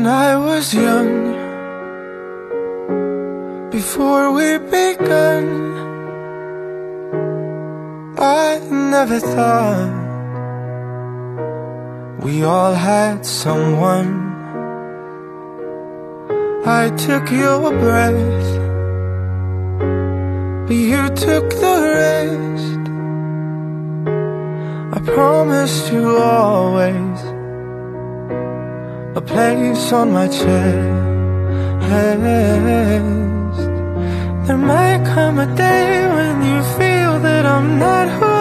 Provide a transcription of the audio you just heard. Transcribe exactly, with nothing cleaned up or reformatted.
When I was young, before we begun, I never thought we all had someone. I took your breath, but you took the rest. I promised you always a place on my chest. There might come a day when you feel that I'm not who